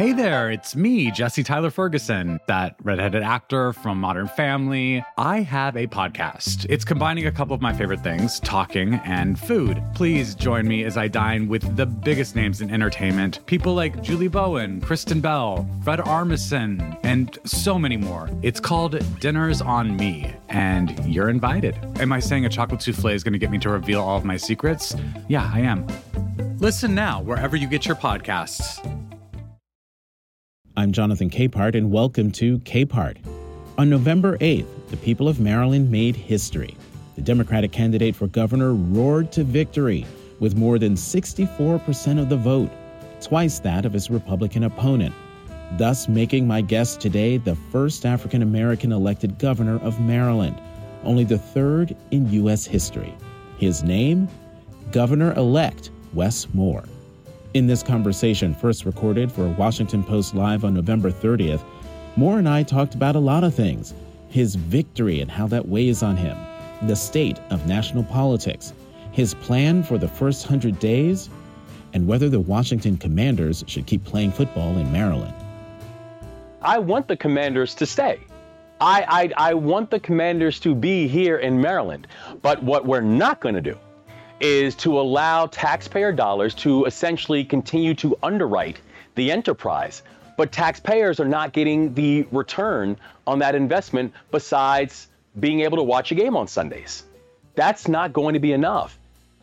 Hey there, it's me, Jesse Tyler Ferguson, that redheaded actor from Modern Family. I have a podcast. It's combining a couple of my favorite things, talking and food. Please join me as I dine with the biggest names in entertainment. People like Julie Bowen, Kristen Bell, Fred Armisen, and so many more. It's called Dinners on Me, and you're invited. Am I saying a chocolate souffle is going to get me to reveal all of my secrets? Yeah, I am. Listen now, wherever you get your podcasts. I'm Jonathan Capehart, and welcome to Capehart. On November 8th, the people of Maryland made history. The Democratic candidate for governor roared to victory with more than 64% of the vote, twice that of his Republican opponent, thus making my guest today the first African-American elected governor of Maryland, only the third in U.S. history. His name? Governor-elect Wes Moore. In this conversation, first recorded for Washington Post Live on November 30th, Moore and I talked about a lot of things: his victory and how that weighs on him, the state of national politics, his plan for the first 100 days, and whether the Washington Commanders should keep playing football in Maryland. I want the Commanders to stay. I want the Commanders to be here in Maryland. But what we're not going to do is to allow taxpayer dollars to essentially continue to underwrite the enterprise. But taxpayers are not getting the return on that investment besides being able to watch a game on Sundays. That's not going to be enough.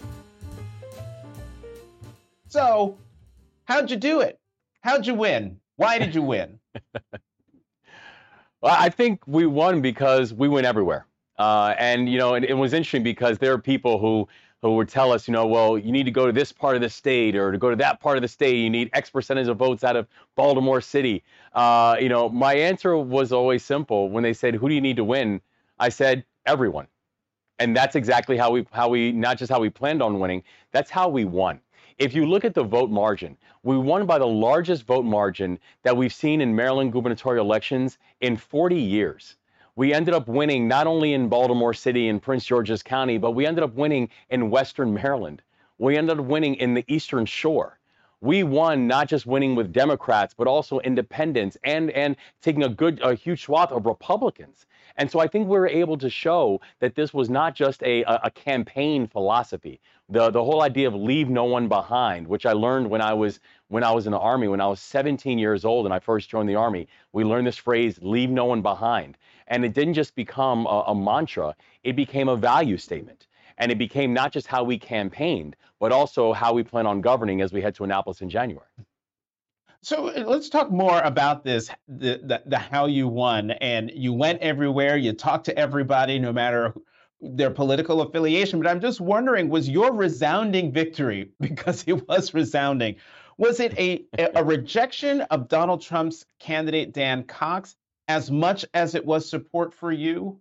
So, how'd you do it? How'd you win? Why did you win? Well, I think we won because we win everywhere. And it was interesting because there are people who would tell us, well, you need to go to this part of the state, or to go to that part of the state, you need X percentage of votes out of Baltimore City. My answer was always simple. When they said, who do you need to win? I said, everyone. And that's exactly how we, not just how we planned on winning, that's how we won. If you look at the vote margin, we won by the largest vote margin that we've seen in Maryland gubernatorial elections in 40 years. We ended up winning not only in Baltimore City and Prince George's County, but we ended up winning in Western Maryland. We ended up winning in the Eastern Shore. We won not just winning with Democrats, but also independents and taking a huge swath of Republicans. And so I think we were able to show that this was not just a campaign philosophy. The whole idea of leave no one behind, which I learned when I was in the Army, when I was 17 years old and I first joined the Army. We learned this phrase, leave no one behind. And it didn't just become a mantra, it became a value statement. And it became not just how we campaigned, but also how we plan on governing as we head to Annapolis in January. So let's talk more about this, the how you won. And you went everywhere, you talked to everybody, no matter their political affiliation. But I'm just wondering, was your resounding victory, because it was resounding, was it a rejection of Donald Trump's candidate, Dan Cox, as much as it was support for you?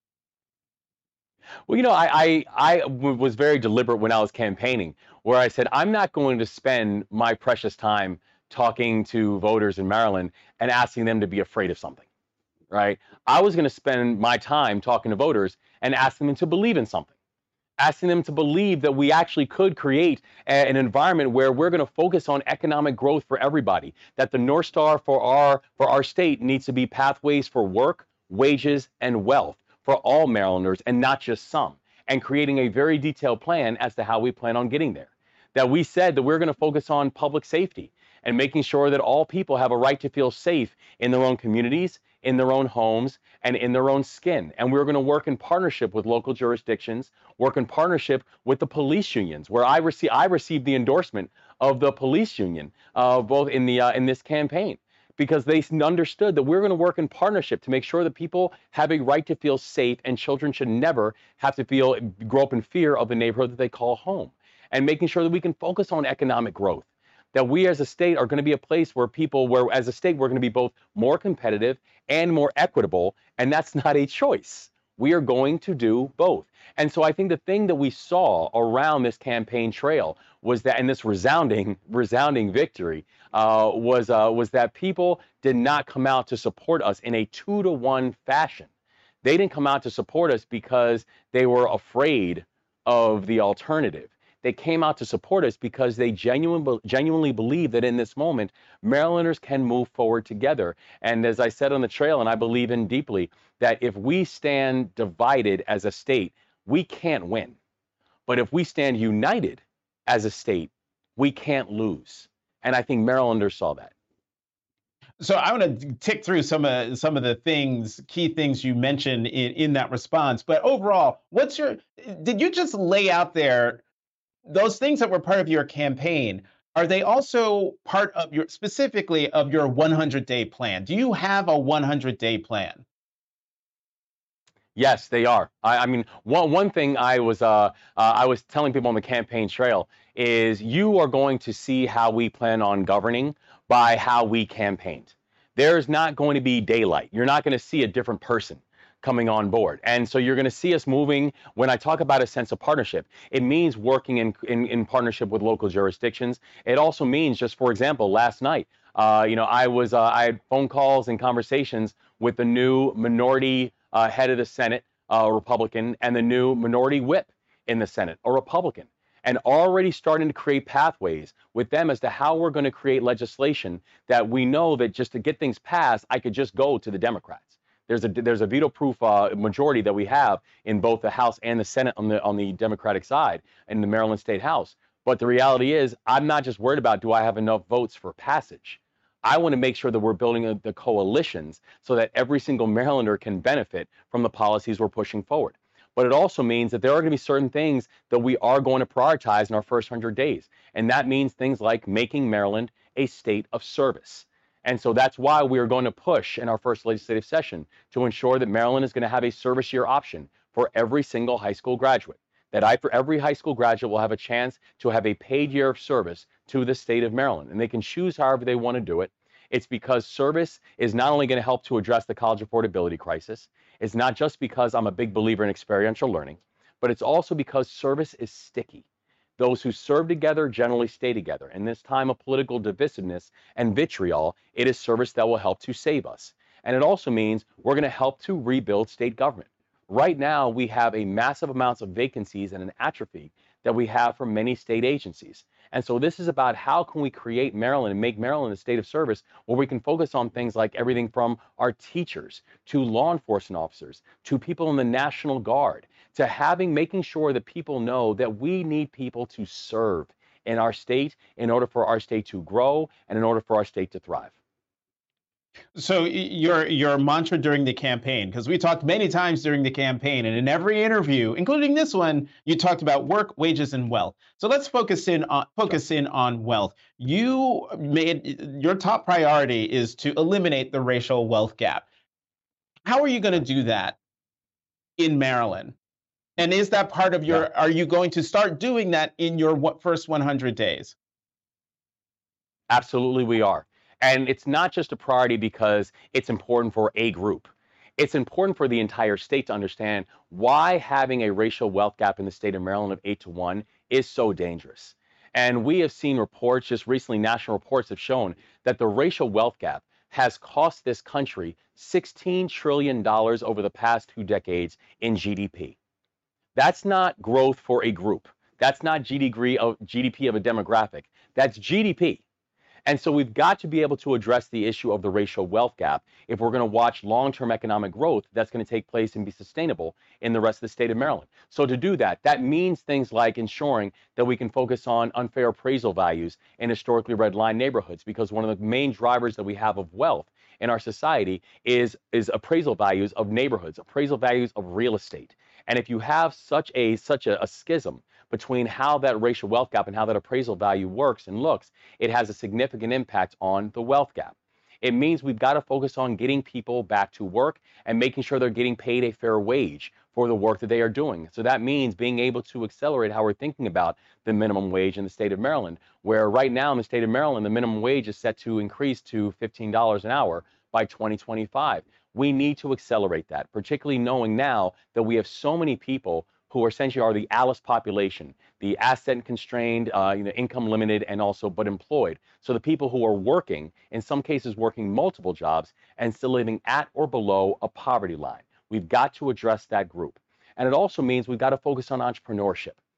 Well, I was very deliberate when I was campaigning, where I said, I'm not going to spend my precious time talking to voters in Maryland and asking them to be afraid of something, right? I was going to spend my time talking to voters and asking them to believe in something, asking them to believe that we actually could create an environment where we're going to focus on economic growth for everybody, that the North Star for our state needs to be pathways for work, wages, and wealth for all Marylanders and not just some, and creating a very detailed plan as to how we plan on getting there. That we said that we're going to focus on public safety and making sure that all people have a right to feel safe in their own communities, in their own homes, and in their own skin. And we're going to work in partnership with local jurisdictions, work in partnership with the police unions, where I received the endorsement of the police union, both in this campaign, because they understood that we're going to work in partnership to make sure that people have a right to feel safe, and children should never have to grow up in fear of the neighborhood that they call home, and making sure that we can focus on economic growth. That we as a state are going to be a place where as a state, we're going to be both more competitive and more equitable, and that's not a choice. We are going to do both. And so I think the thing that we saw around this campaign trail was that, and this resounding victory, was that people did not come out to support us in a 2-to-1 fashion. They didn't come out to support us because they were afraid of the alternative. They came out to support us because they genuinely believe that in this moment, Marylanders can move forward together. And as I said on the trail, and I believe in deeply, that if we stand divided as a state, we can't win. But if we stand united as a state, we can't lose. And I think Marylanders saw that. So I want to tick through some of the key things you mentioned in that response. But overall, did you just lay out there those things that were part of your campaign? Are they also part of specifically of your 100-day plan? Do you have a 100-day plan? Yes, they are. I mean, one thing I was telling people on the campaign trail is you are going to see how we plan on governing by how we campaigned. There's not going to be daylight. You're not going to see a different person coming on board. And so you're going to see us moving. When I talk about a sense of partnership, it means working in partnership with local jurisdictions. It also means, just for example, last night, I had phone calls and conversations with the new minority head of the Senate, a Republican, and the new minority whip in the Senate, a Republican, and already starting to create pathways with them as to how we're going to create legislation that we know that just to get things passed, I could just go to the Democrats. There's a veto-proof majority that we have in both the House and the Senate on the Democratic side in the Maryland State House. But the reality is, I'm not just worried about do I have enough votes for passage. I want to make sure that we're building the coalitions so that every single Marylander can benefit from the policies we're pushing forward. But it also means that there are going to be certain things that we are going to prioritize in our first 100 days. And that means things like making Maryland a state of service. And so that's why we are going to push in our first legislative session to ensure that Maryland is going to have a service year option for every single high school graduate. For every high school graduate will have a chance to have a paid year of service to the state of Maryland. And they can choose however they want to do it. It's because service is not only going to help to address the college affordability crisis. It's not just because I'm a big believer in experiential learning, but it's also because service is sticky. Those who serve together generally stay together. In this time of political divisiveness and vitriol, it is service that will help to save us. And it also means we're going to help to rebuild state government. Right now, we have a massive amounts of vacancies and an atrophy that we have from many state agencies. And so this is about how can we create Maryland and make Maryland a state of service where we can focus on things like everything from our teachers to law enforcement officers to people in the National Guard to making sure that people know that we need people to serve in our state in order for our state to grow and in order for our state to thrive. So your mantra during the campaign, because we talked many times during the campaign, and in every interview, including this one, you talked about work, wages, and wealth. So let's focus in on wealth. You made your top priority is to eliminate the racial wealth gap. How are you going to do that in Maryland? And is that part of your? Are you going to start doing that in your first 100 days? Absolutely, we are. And it's not just a priority because it's important for a group. It's important for the entire state to understand why having a racial wealth gap in the state of Maryland of 8-to-1 is so dangerous. And we have seen reports, just recently, national reports have shown that the racial wealth gap has cost this country $16 trillion over the past 2 decades in GDP. That's not growth for a group. That's not GDP of a demographic. That's GDP. And so we've got to be able to address the issue of the racial wealth gap if we're going to watch long-term economic growth that's going to take place and be sustainable in the rest of the state of Maryland. So to do that, that means things like ensuring that we can focus on unfair appraisal values in historically redlined neighborhoods, because one of the main drivers that we have of wealth in our society is appraisal values of neighborhoods, appraisal values of real estate. And if you have such a schism between how that racial wealth gap and how that appraisal value works and looks, it has a significant impact on the wealth gap. It means we've got to focus on getting people back to work and making sure they're getting paid a fair wage for the work that they are doing. So that means being able to accelerate how we're thinking about the minimum wage in the state of Maryland, where right now in the state of Maryland, the minimum wage is set to increase to $15 an hour by 2025. We need to accelerate that, particularly knowing now that we have so many people who essentially are the ALICE population, the asset constrained, income limited, and also but employed. So the people who are working, in some cases working multiple jobs, and still living at or below a poverty line. We've got to address that group. And it also means we've got to focus on entrepreneurship.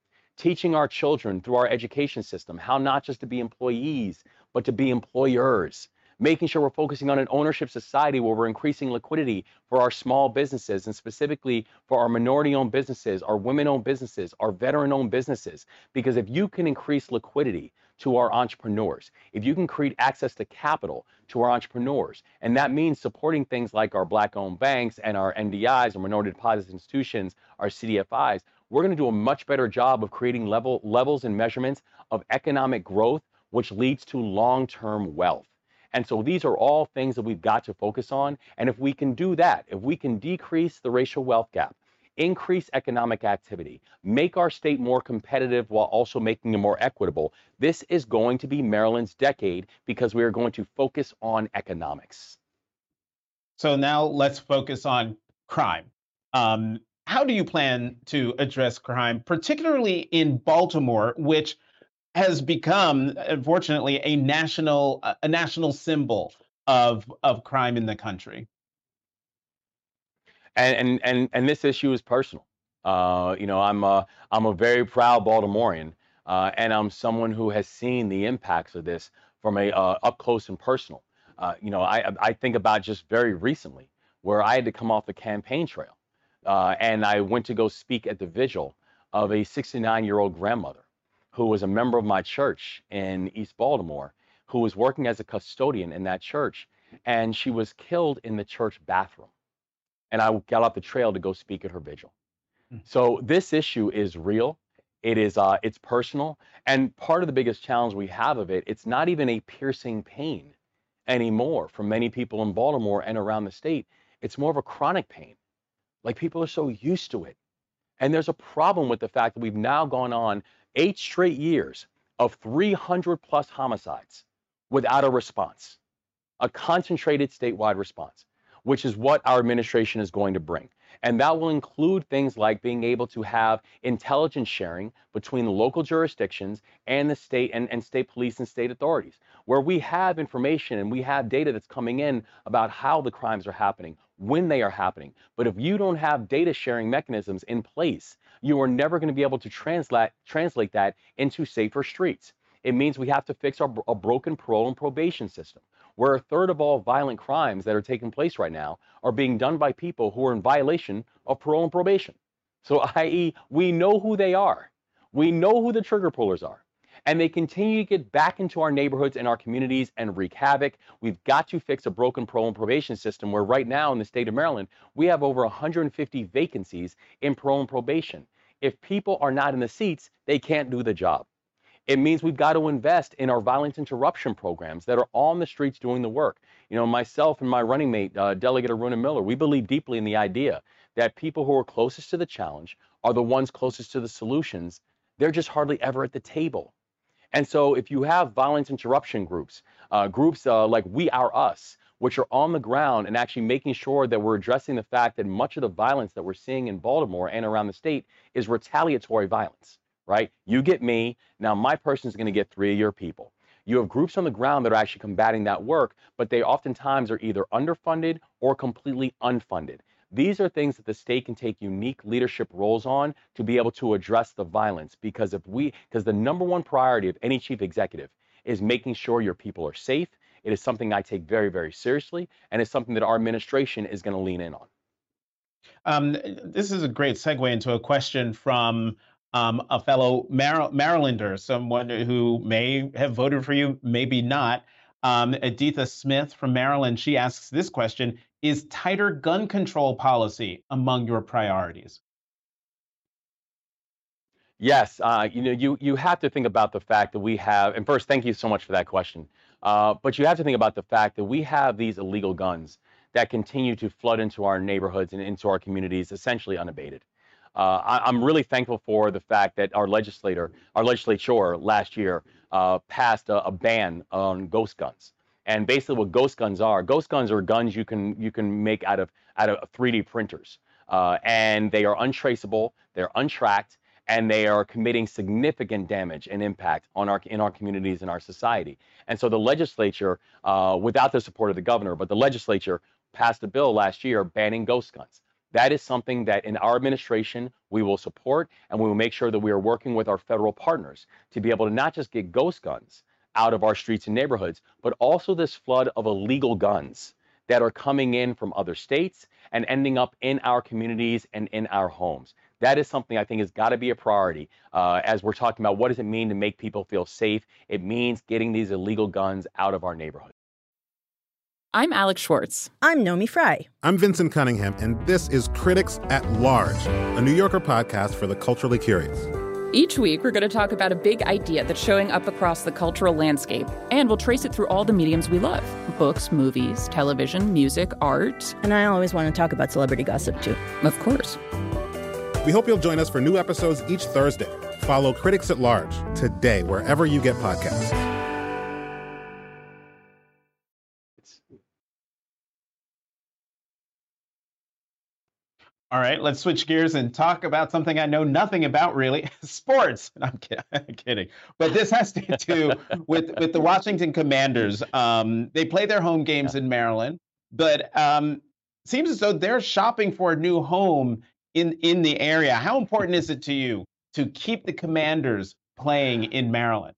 teaching our children through our education system how not just to be employees, but to be employers, making sure we're focusing on an ownership society where we're increasing liquidity for our small businesses and specifically for our minority-owned businesses, our women-owned businesses, our veteran-owned businesses. Because if you can increase liquidity to our entrepreneurs, if you can create access to capital to our entrepreneurs, and that means supporting things like our Black-owned banks and our NDIs, or minority deposit institutions, our CDFIs, we're going to do a much better job of creating levels and measurements of economic growth, which leads to long-term wealth. And so these are all things that we've got to focus on. And if we can do that, if we can decrease the racial wealth gap, increase economic activity, make our state more competitive while also making it more equitable, this is going to be Maryland's decade because we are going to focus on economics. So now let's focus on crime. How do you plan to address crime, particularly in Baltimore, which has become, unfortunately, a national symbol of crime in the country? And this issue is personal. I'm a very proud Baltimorean, and I'm someone who has seen the impacts of this from a up close and personal. I think about just very recently where I had to come off the campaign trail, and I went to go speak at the vigil of a 69-year-old grandmother who was a member of my church in East Baltimore, who was working as a custodian in that church, and she was killed in the church bathroom. And I got off the trail to go speak at her vigil. So this issue is real. It's personal, and part of the biggest challenge we have of it, it's not even a piercing pain anymore for many people in Baltimore and around the state. It's more of a chronic pain. Like, people are so used to it. And there's a problem with the fact that we've now gone on 8 straight years of 300 plus homicides without a response, a concentrated statewide response, which is what our administration is going to bring. And that will include things like being able to have intelligence sharing between the local jurisdictions and the state and state police and state authorities, where we have information and we have data that's coming in about how the crimes are happening, when they are happening. But if you don't have data sharing mechanisms in place, you are never going to be able to translate that into safer streets. It means we have to fix a broken parole and probation system, where a third of all violent crimes that are taking place right now are being done by people who are in violation of parole and probation. So, i.e., we know who they are. We know who the trigger pullers are. And they continue to get back into our neighborhoods and our communities and wreak havoc. We've got to fix a broken parole and probation system where right now in the state of Maryland, we have over 150 vacancies in parole and probation. If people are not in the seats, they can't do the job. It means we've got to invest in our violence interruption programs that are on the streets doing the work. You know, myself and my running mate, Delegate Aruna Miller, we believe deeply in the idea that people who are closest to the challenge are the ones closest to the solutions. They're just hardly ever at the table. And so if you have violence interruption groups, like We Are Us, which are on the ground and actually making sure that we're addressing the fact that much of the violence that we're seeing in Baltimore and around the state is retaliatory violence. Right? You get me, now my person is going to get 3 of your people. You have groups on the ground that are actually combating that work, but they oftentimes are either underfunded or completely unfunded. These are things that the state can take unique leadership roles on to be able to address the violence, because the number one priority of any chief executive is making sure your people are safe. It is something I take very, very seriously, and it's something that our administration is going to lean in on. This is a great segue into a question from a fellow Marylander, someone who may have voted for you, maybe not. Editha Smith from Maryland, she asks this question: is tighter gun control policy among your priorities? Yes, you have to think about the fact that we have, and first, thank you so much for that question. But you have to think about the fact that we have these illegal guns that continue to flood into our neighborhoods and into our communities, essentially unabated. I'm really thankful for the fact that our legislature last year passed a ban on ghost guns. And basically, what ghost guns are guns you can make out of 3D printers, and they are untraceable, they're untracked, and they are committing significant damage and impact in our communities and our society. And so the legislature, without the support of the governor, but the legislature passed a bill last year banning ghost guns. That is something that in our administration we will support, and we will make sure that we are working with our federal partners to be able to not just get ghost guns out of our streets and neighborhoods, but also this flood of illegal guns that are coming in from other states and ending up in our communities and in our homes. That is something I think has got to be a priority as we're talking about what does it mean to make people feel safe. It means getting these illegal guns out of our neighborhoods. I'm Alex Schwartz. I'm Nomi Fry. I'm Vincent Cunningham, and this is Critics at Large, a New Yorker podcast for the culturally curious. Each week, we're going to talk about a big idea that's showing up across the cultural landscape, and we'll trace it through all the mediums we love: books, movies, television, music, art. And I always want to talk about celebrity gossip, too. Of course. We hope you'll join us for new episodes each Thursday. Follow Critics at Large today, wherever you get podcasts. All right, let's switch gears and talk about something I know nothing about, really, sports. I'm kidding. But this has to do with the Washington Commanders. They play their home games in Maryland, but seems as though they're shopping for a new home in the area. How important is it to you to keep the Commanders playing in Maryland?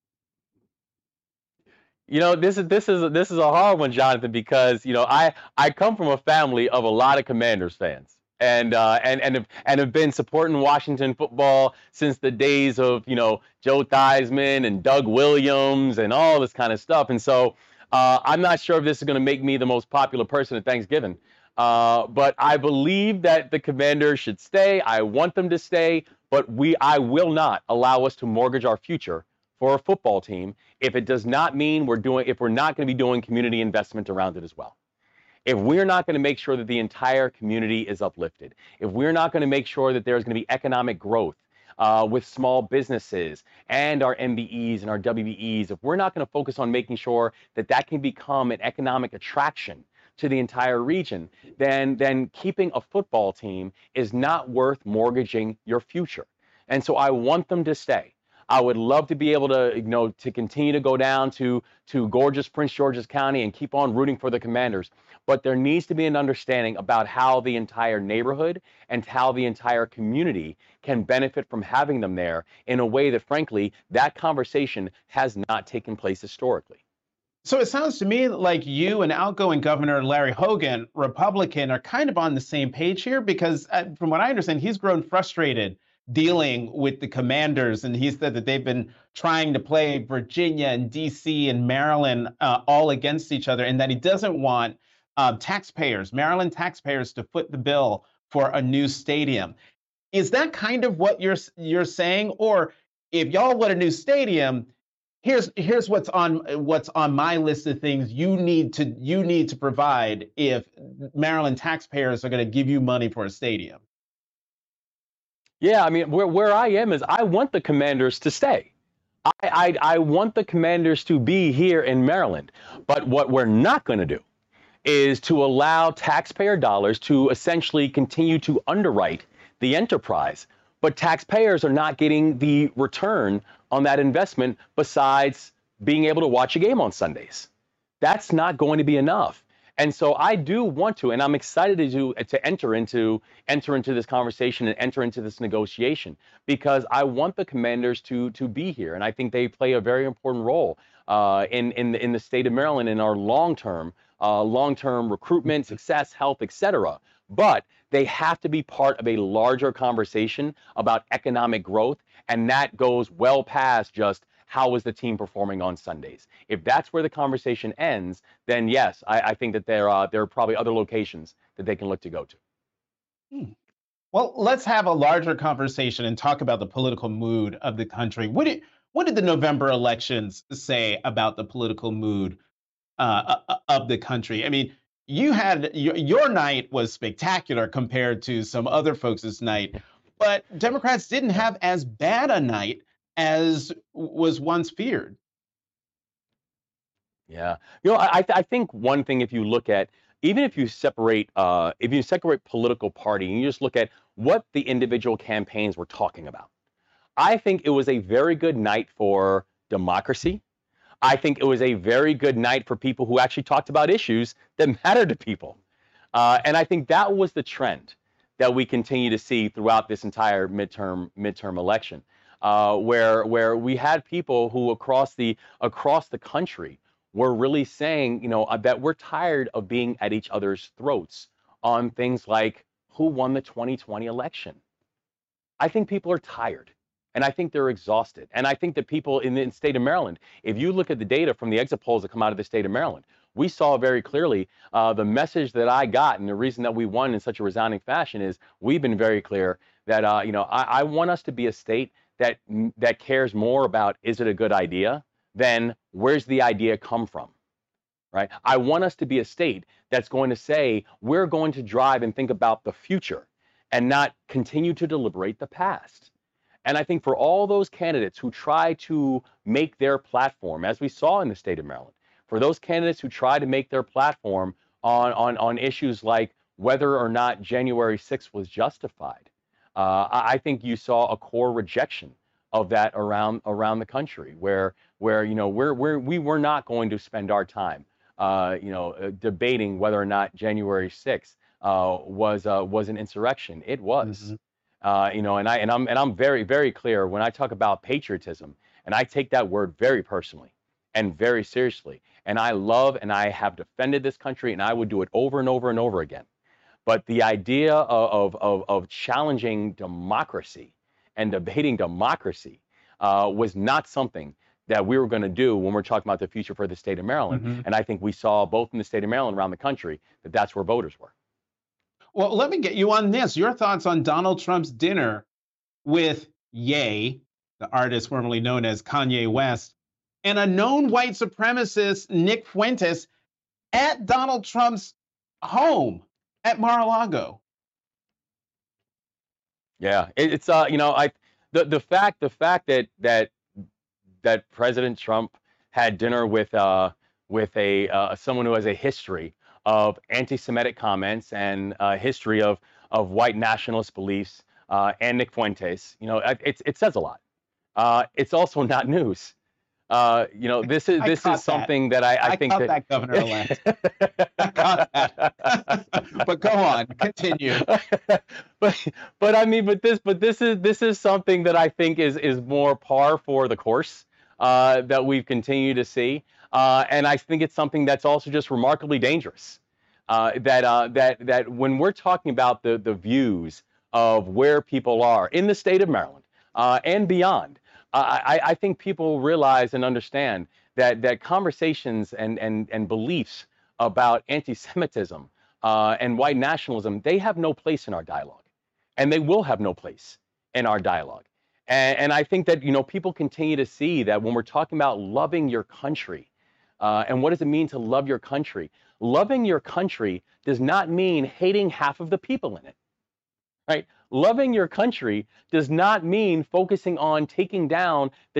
You know, this is a hard one, Jonathan, because I come from a family of a lot of Commanders fans. And have been supporting Washington football since the days of Joe Theismann and Doug Williams and all this kind of stuff. And so I'm not sure if this is going to make me the most popular person at Thanksgiving, but I believe that the Commanders should stay. I want them to stay, but I will not allow us to mortgage our future for a football team if it does not mean if we're not going to be doing community investment around it as well. If we're not going to make sure that the entire community is uplifted, if we're not going to make sure that there's going to be economic growth with small businesses and our MBEs and our WBEs, if we're not going to focus on making sure that that can become an economic attraction to the entire region, then keeping a football team is not worth mortgaging your future. And so I want them to stay. I would love to be able to, to continue to go down to gorgeous Prince George's County and keep on rooting for the Commanders. But there needs to be an understanding about how the entire neighborhood and how the entire community can benefit from having them there in a way that, frankly, that conversation has not taken place historically. So it sounds to me like you and outgoing Governor Larry Hogan, Republican, are kind of on the same page here, because from what I understand, he's grown frustrated dealing with the Commanders, and he said that they've been trying to play Virginia and DC and Maryland all against each other, and that he doesn't want Maryland taxpayers, to foot the bill for a new stadium. Is that kind of what you're saying? Or if y'all want a new stadium, here's what's on my list of things you need to provide if Maryland taxpayers are going to give you money for a stadium. Yeah, I mean, where I am is I want the Commanders to stay. I want the Commanders to be here in Maryland. But what we're not going to do is to allow taxpayer dollars to essentially continue to underwrite the enterprise. But taxpayers are not getting the return on that investment besides being able to watch a game on Sundays. That's not going to be enough. And so I do want to, and I'm excited to enter into this conversation and enter into this negotiation, because I want the Commanders to be here, and I think they play a very important role in the state of Maryland in our long-term recruitment, success, health, etc. But they have to be part of a larger conversation about economic growth, and that goes well past just how is the team performing on Sundays. If that's where the conversation ends, then yes, I think that there are probably other locations that they can look to go to. Well, let's have a larger conversation and talk about the political mood of the country. What did the November elections say about the political mood of the country? I mean, you had your night was spectacular compared to some other folks' night, but Democrats didn't have as bad a night as was once feared. Yeah, I think one thing, if you look at, even if you separate political party and you just look at what the individual campaigns were talking about, I think it was a very good night for democracy. I think it was a very good night for people who actually talked about issues that matter to people. And I think that was the trend that we continue to see throughout this entire midterm election, where we had people who across the country were really saying, that we're tired of being at each other's throats on things like who won the 2020 election. I think people are tired. And I think they're exhausted. And I think that people in the state of Maryland, if you look at the data from the exit polls that come out of the state of Maryland, we saw very clearly the message that I got, and the reason that we won in such a resounding fashion is we've been very clear that I want us to be a state that cares more about is it a good idea than where's the idea come from, right? I want us to be a state that's going to say we're going to drive and think about the future and not continue to deliberate the past. And I think for all those candidates who try to make their platform, as we saw in the state of Maryland, for those candidates who try to make their platform on issues like whether or not January 6th was justified, I think you saw a core rejection of that around the country, where we were not going to spend our time, debating whether or not January 6th was an insurrection. It was. Mm-hmm. And I'm very, very clear when I talk about patriotism, and I take that word very personally and very seriously. And I love and I have defended this country, and I would do it over and over and over again. But the idea of challenging democracy and debating democracy was not something that we were going to do when we're talking about the future for the state of Maryland. Mm-hmm. And I think we saw both in the state of Maryland, around the country, that that's where voters were. Well, let me get you on this. Your thoughts on Donald Trump's dinner with Ye, the artist formerly known as Kanye West, and a known white supremacist, Nick Fuentes, at Donald Trump's home at Mar-a-Lago. Yeah, it's the fact that President Trump had dinner with someone who has a history of anti-Semitic comments and history of white nationalist beliefs, and Nick Fuentes, it says a lot. It's also not news. This is something that I think that Governor-elect. I caught that. But go on, continue. but this is something that I think is more par for the course that we've continued to see. And I think it's something that's also just remarkably dangerous. That when we're talking about the views of where people are in the state of Maryland and beyond, I think people realize and understand that conversations and beliefs about anti-Semitism and white nationalism, they have no place in our dialogue, and they will have no place in our dialogue. And I think that people continue to see that when we're talking about loving your country, and what does it mean to love your country? Loving your country does not mean hating half of the people in it, right? Loving your country does not mean focusing on taking down the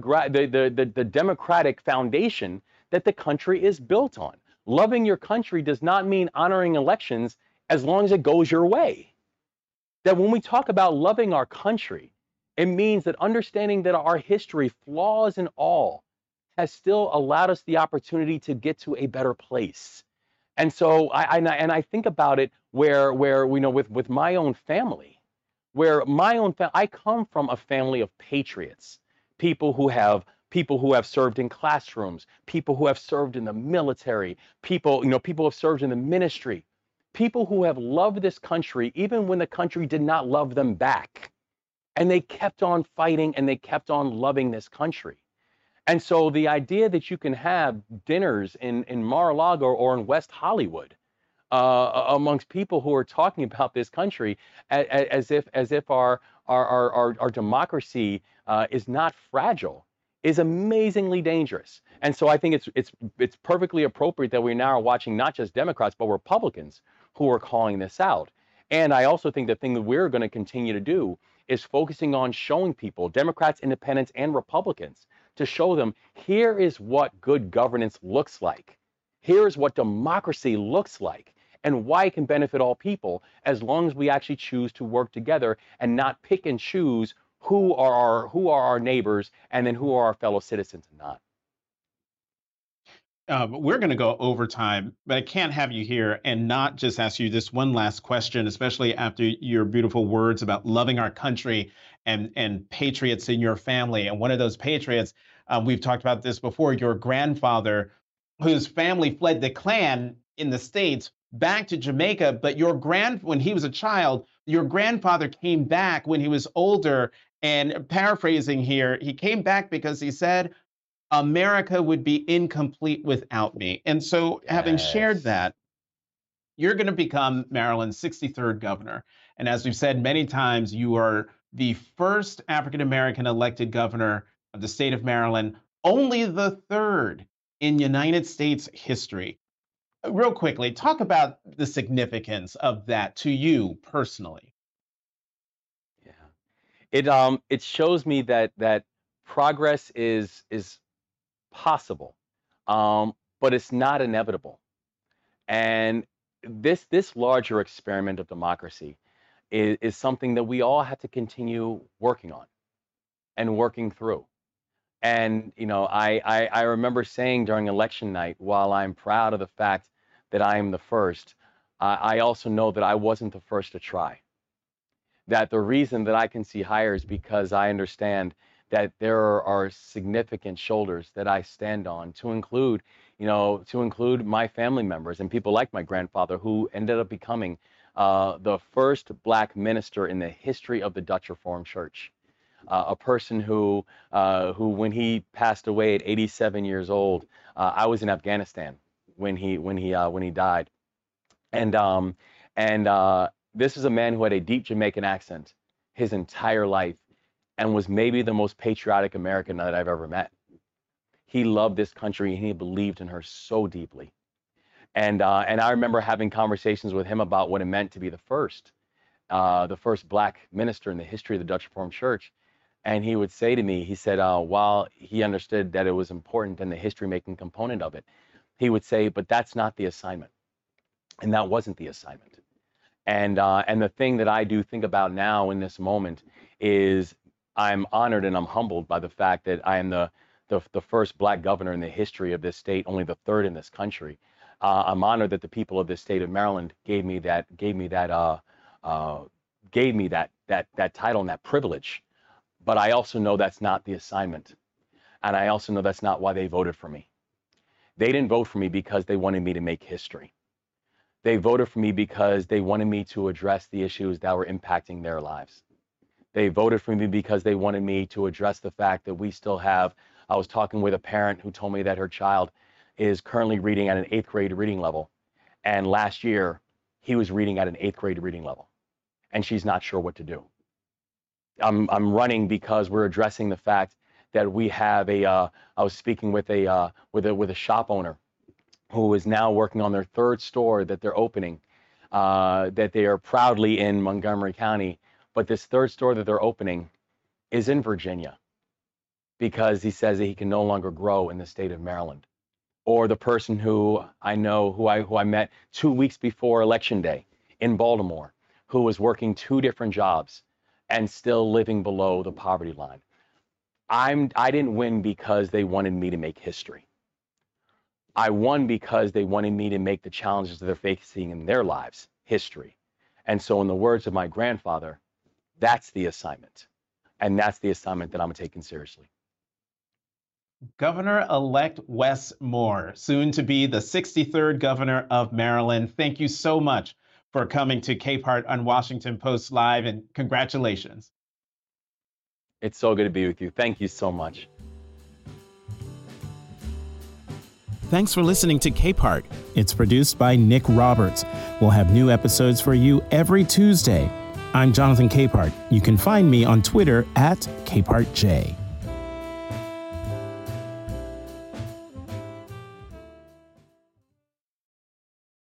democratic foundation that the country is built on. Loving your country does not mean honoring elections as long as it goes your way. That when we talk about loving our country, it means that understanding that our history, flaws and all, has still allowed us the opportunity to get to a better place. And so I think about it where with my own family, I come from a family of patriots, people who have served in classrooms, people who have served in the military, people who have served in the ministry, people who have loved this country even when the country did not love them back. And they kept on fighting and they kept on loving this country. And so the idea that you can have dinners in Mar-a-Lago or in West Hollywood amongst people who are talking about this country as if our democracy is not fragile is amazingly dangerous. And so I think it's perfectly appropriate that we now are watching not just Democrats but Republicans who are calling this out. And I also think the thing that we're going to continue to do is focusing on showing people, Democrats, Independents, and Republicans, to show them here is what good governance looks like. Here is what democracy looks like and why it can benefit all people as long as we actually choose to work together and not pick and choose who are our neighbors and then who are our fellow citizens and not. We're going to go overtime, but I can't have you here and not just ask you this one last question, especially after your beautiful words about loving our country and patriots in your family. And one of those patriots, we've talked about this before, your grandfather, whose family fled the Klan in the States back to Jamaica. But when he was a child, your grandfather came back when he was older. And paraphrasing here, he came back because he said, America would be incomplete without me. And so, having shared that, you're going to become Maryland's 63rd governor. And as we've said many times, you are the first African-American elected governor of the state of Maryland, only the third in United States history. Real quickly, talk about the significance of that to you personally. Yeah, it shows me that progress is possible, but it's not inevitable. And this larger experiment of democracy is something that we all have to continue working on and working through. And I remember saying during election night, while I'm proud of the fact that I am the first, I also know that I wasn't the first to try. That the reason that I can see higher is because I understand that there are significant shoulders that I stand on, to include my family members and people like my grandfather, who ended up becoming the first Black minister in the history of the Dutch Reformed Church. A person who when he passed away at 87 years old, I was in Afghanistan when he died, and this is a man who had a deep Jamaican accent his entire life, and was maybe the most patriotic American that I've ever met. He loved this country and he believed in her so deeply. And I remember having conversations with him about what it meant to be the first Black minister in the history of the Dutch Reformed Church. And he would say to me, he said, while he understood that it was important and the history-making component of it, he would say, but that's not the assignment. And that wasn't the assignment. And the thing that I do think about now in this moment is I'm honored and I'm humbled by the fact that I am the first Black governor in the history of this state, only the third in this country. I'm honored that the people of this state of Maryland gave me that title and that privilege. But I also know that's not the assignment. And I also know that's not why they voted for me. They didn't vote for me because they wanted me to make history. They voted for me because they wanted me to address the issues that were impacting their lives. They voted for me because they wanted me to address the fact that we still have, I was talking with a parent who told me that her child is currently reading at an 8th grade reading level. And last year, he was reading at an 8th grade reading level. And she's not sure what to do. I'm running because we're addressing the fact that we have I was speaking with a shop owner who is now working on their 3rd store that they're opening, that they are proudly in Montgomery County. But this 3rd store that they're opening is in Virginia, because he says that he can no longer grow in the state of Maryland. Or the person who I know, who I met 2 weeks before Election Day in Baltimore, who was working 2 different jobs and still living below the poverty line. I didn't win because they wanted me to make history. I won because they wanted me to make the challenges that they're facing in their lives history. And so, in the words of my grandfather, that's the assignment. And that's the assignment that I'm taking seriously. Governor-elect Wes Moore, soon to be the 63rd governor of Maryland. Thank you so much for coming to Capehart on Washington Post Live, and congratulations. It's so good to be with you. Thank you so much. Thanks for listening to Capehart. It's produced by Nick Roberts. We'll have new episodes for you every Tuesday. I'm Jonathan Capehart. You can find me on Twitter at CapehartJ.